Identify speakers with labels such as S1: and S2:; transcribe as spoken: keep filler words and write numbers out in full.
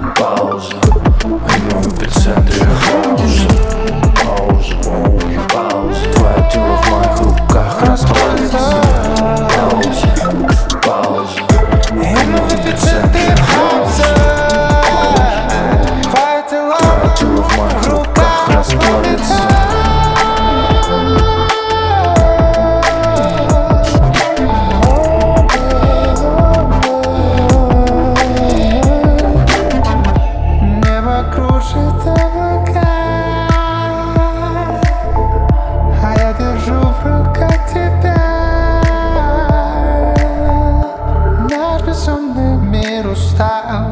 S1: Пауза, и мы в эпицентре. Пауза, пауза, пауза. Твое тело в моих руках расплавится. Пауза, пауза, и мы в эпицентре. Пауза, твое тело в моих руках расплавится.
S2: Кружит облака, а я держу в руках тебя. Наш безумный мир устал,